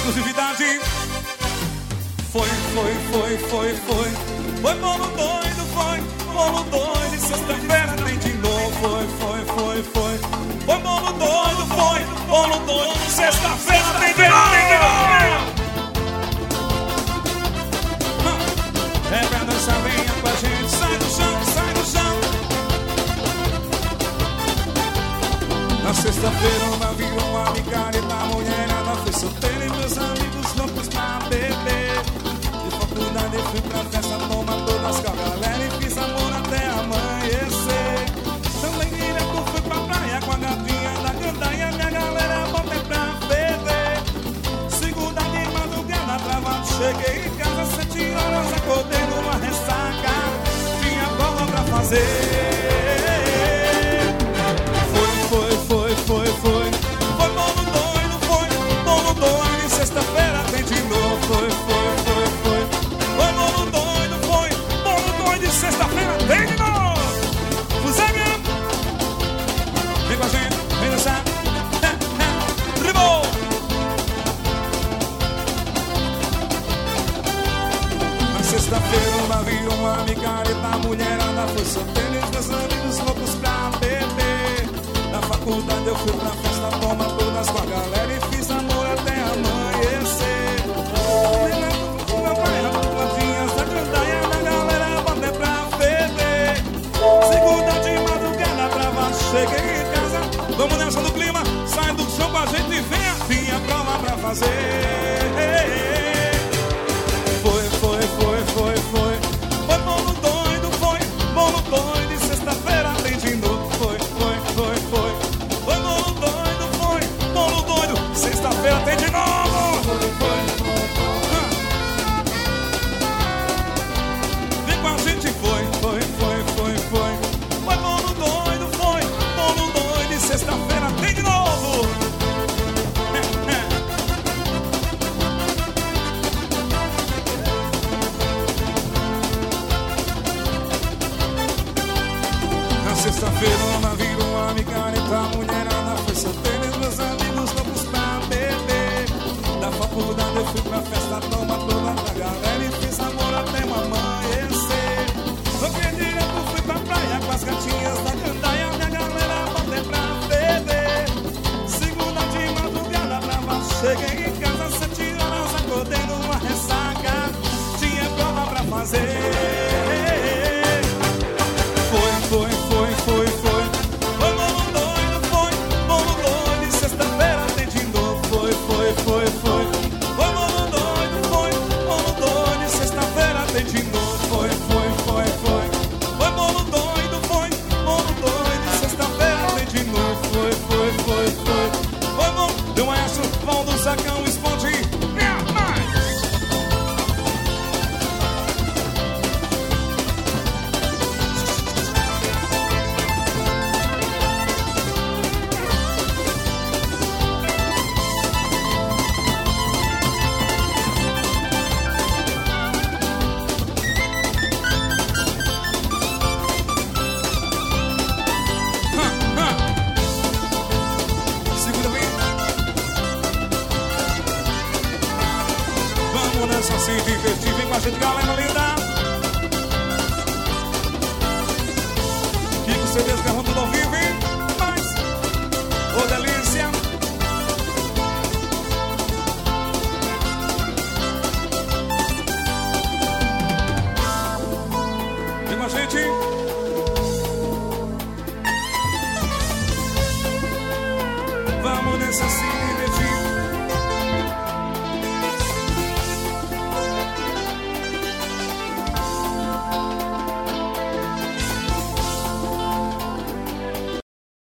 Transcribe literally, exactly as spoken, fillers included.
exclusividade. Foi, foi, foi, foi, foi. Foi bolo doido, foi. Bolo doido e sexta-feira tem de novo. Foi, foi, foi, foi. Foi bolo doido, foi. Bolo doido e sexta-feira tem de novo. É pra dançar, venha com a gente. Sai do chão, sai do chão. Na sexta-feira uma virou uma micareta, a mulherada foi solteira e meus amigos loucos pra beber. De faculdade eu fui pra festa, toma todas com a galera e fiz amor até amanhecer. Também direto fui pra praia com a gatinha da gandaia, minha galera botei pra beber. Segunda de madrugada travado, cheguei em casa sete horas, acordei numa ressaca, tinha prova pra fazer. Foi, foi, foi, foi. Foi bolo doido, foi. Bolo doido e sexta-feira tem de novo. Foi, foi, foi, foi. Foi bolo doido, foi. Bolo doido e sexta-feira tem de novo. Fusega. Vem com a gente, vem dançar. Rimou. Na sexta-feira uma virou uma micareta, a mulherada foi solteira e os meus amigos loucos pra beber. Na faculdade eu fui pra festa, toma todas com a galera e fiz amor até amanhecer. Meu pai, as plantinhas da gandaia, da galera bater pra beber. Segunda de madrugada travado, cheguei em casa. Vamos nessa do clima, sai do chão com a gente e venha. Tinha prova pra fazer. Foi, foi, foi, foi, foi. Foi bolo doido, foi. Bolo doido e sexta-feira tem de novo. Foi, foi, foi, foi. Foi bolo doido, foi. Bolo doido, sexta-feira tem de novo. Foi, foi. Vem com a gente, foi, foi, foi, foi, foi. Foi bolo doido, foi. Bolo doido e sexta-feira tem de novo. Sexta-feira uma virou uma micareta, a mulherada foi solteira e meus amigos loucos pra beber. Da faculdade eu fui pra festa, toma toda da galera e fiz amor até amanhecer. No que direto fui pra praia com as gatinhas da gandaia, minha galera bater pra beber. Segunda de madrugada brava, cheguei em casa sete horas, acordei numa ressaca, tinha prova pra fazer. Foi, foi, foi, foi, foi. Foi bolo doido, foi. Bolo doido e sexta-feira tem de novo. Foi, foi, foi, foi. Foi bolo doido, foi. Bolo doido e sexta-feira tem de novo. Foi, foi, foi, foi. Foi bolo doido, foi. Bolo doido e sexta-feira tem de novo. Foi, foi, foi, foi. Foi bom. Deu um maestro, pão do sacão, esconde. Se divertir, vem com a gente, galera linda. Kiko C Ds gravando tudo ao vivo, hein? Mas, ô delícia. Vem com a gente. Vamos nessa sim.